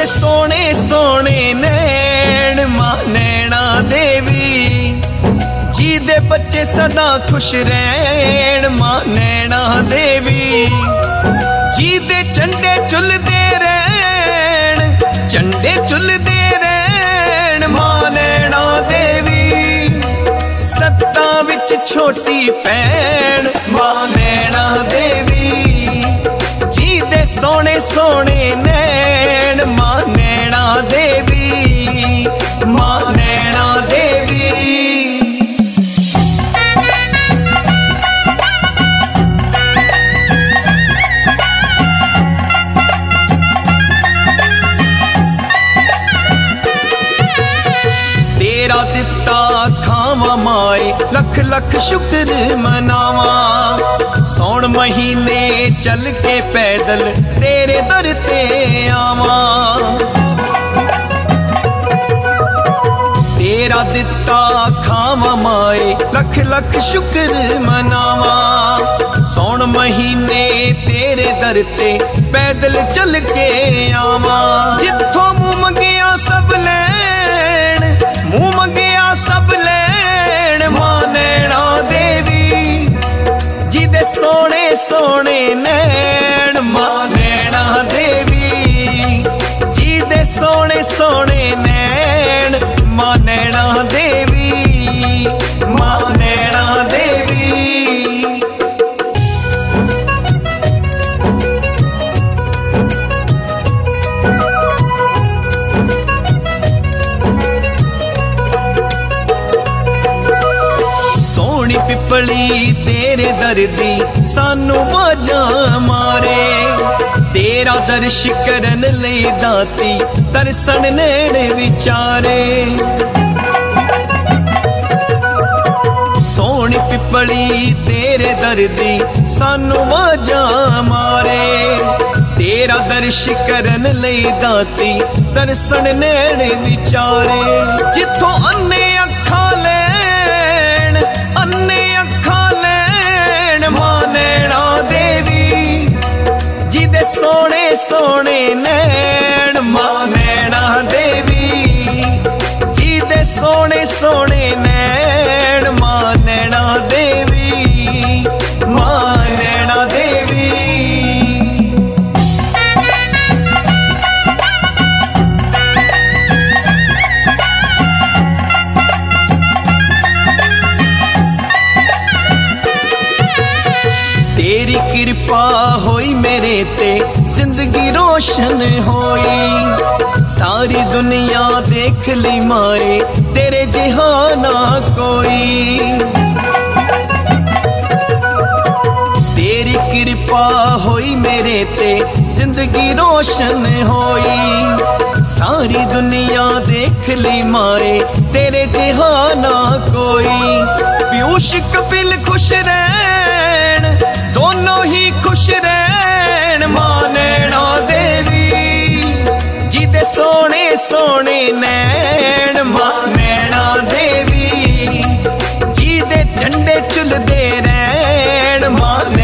सोने सोने नैन मां नैना देवी, जी दे बच्चे सदा खुश रहन मां नैना देवी, जी दे झंडे झुलदे रहन, झंडे झुलदे रहन मां नैना देवी, सत्ता विच छोटी भैन मां नैना देवी, जी दे सोने सोने नैन मां नैना देवी, मां नैना देवी। तेरा दिता खावा माए लख लख शुक्र मनावा, सौण महीने चल के पैदल तेरे दर ते आवा, तेरा दिता खावा माए लख लख शुक्र मनावा, सौण महीने तेरे दर ते पैदल चल के आवा, जिथों मुंह मंगिया सब लैन, मुंह मंगिया सब लैन मां नैना देवी, जिदे सोने सोने नैन मां नैना देवी, जिदे सोने सोने नैन मां नैना देवी, मां नैना देवी। सोहनी पिपली तेरे दर्दी सानू वाजा मारे, तेरा दर्श करन लई दाती तरसन नेड़े विचारे, सोहनी पिपली तेरे दर्दी सानू वाजा मारे, तेरा दर्श करन लई दाती तरसन नेड़े विचारे, जिथों अन्ने अखां लैन, अन्ने अखां लैन मां नैना देवी, जिदे सोने सोने नैन मां नैना देवी, जिदे सोने सोने नैन मां नैना देवी, मां नैना देवी। तेरी कृपा होई मेरे ते जिंदगी रोशन होई, सारी दुनिया देख ली माए तेरे जिहाना कोई, तेरी कृपा होई मेरे ते जिंदगी रोशन होई, सारी दुनिया देख ली माए तेरे जिहाना कोई, पीयूष कपिल खुश रहन दोनों ही खुश रहन मां नैना देवी, जिदे सोने सोने नैन मां नैना देवी, जिदे झंडे झुलदे रहन मां